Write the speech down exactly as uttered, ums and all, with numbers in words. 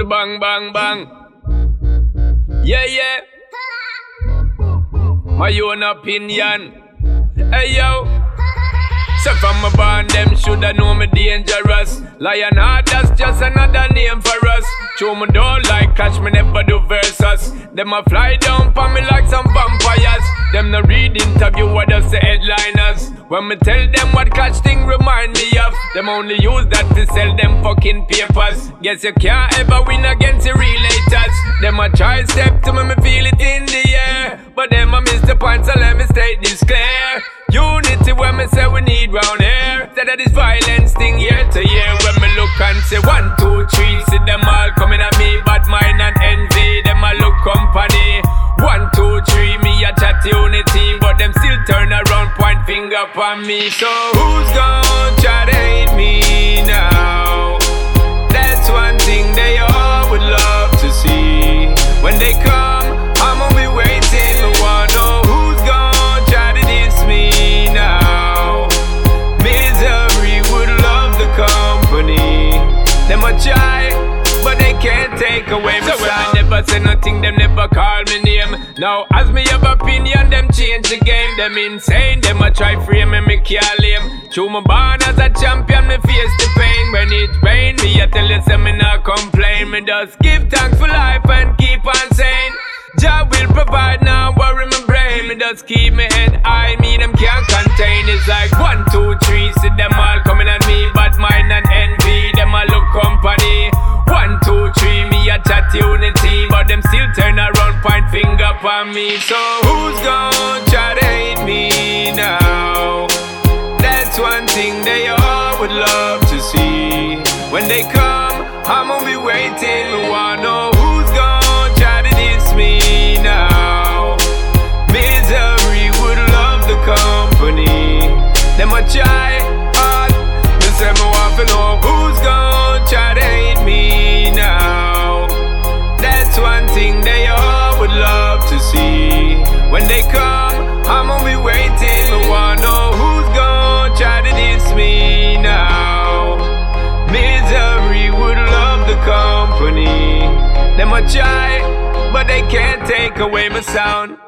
the bang, bang, bang. Yeah, yeah. My own opinion. Hey, yo. So from my band, them shoulda know me dangerous. Lion heart, that's just another name for us. Show me don't like catch me never do versus. Them a fly down for me like some vampires. Them no read interview what just the headliners. When me tell them what catch thing remind me of, them only use that to sell them fucking papers. Guess you can't ever win against the relators. Them a try step to me, me feel it in the air, but them a miss the point, so let me state this clear. Unity when me say we need round here. Instead of this violence thing year to year. When me look and say one, two, three, see them all coming at me, bad mind and envy. Them a look company. One, two, three, me a chat unity, but them still turn around, point finger upon me. So who's gonna try to hate me now? That's one thing they all would love to see. When they come, I'ma be waiting. Me wanna know who's gonna try to diss me now. Misery would love the company. Them a try, but they can't take away my so sound. I never say nothing, them never call me name. Now as me have opinion, them change the game. Them insane, them a try frame me, me can't lame. True me born as a champion, me face the pain. When it's pain, me I tell you say me not complain. Me just give thanks for life and keep on saying Jah will provide, now worry my brain. Me just keep me head high, me them can't contain. It's like one, two, three, see them all coming at me, bad mind and envy. Them a look company. One, two, three, me a chat unity, but them still turn around, point finger upon me. So who's gonna try to hate me now? That's one thing they all would love to see. When they come, I'ma be waiting. Me wanna know who's gonna try to diss me now. Misery would love the company. Them a try hard. Me say me want to know who's gonna try to hate me now. That's one thing they all would love to see. When they come, I'ma be waiting. Me wanna know who's gonna try to diss me now. Misery would love the company. Them a try, but they can't take away my sound.